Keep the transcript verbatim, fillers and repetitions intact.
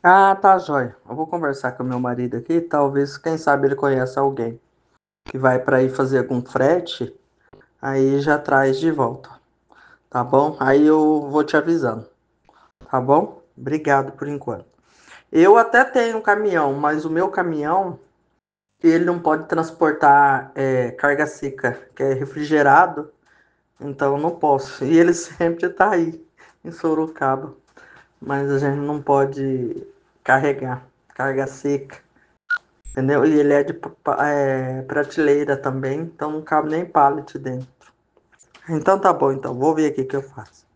Ah, tá, joia. Eu vou conversar com o meu marido aqui. Talvez, quem sabe, ele conheça alguém que vai para ir fazer algum frete. Aí já traz de volta. Tá bom? Aí eu vou te avisando. Tá bom? Obrigado por enquanto. Eu até tenho um caminhão, mas o meu caminhão, ele não pode transportar é, carga seca, que é refrigerado. Então eu não posso. E ele sempre tá aí, em Sorocaba. Mas a gente não pode carregar carga seca. Entendeu? E ele é de pa- é, prateleira também, então não cabe nem pallet dentro. Então tá bom, então. Vou ver aqui o que eu faço.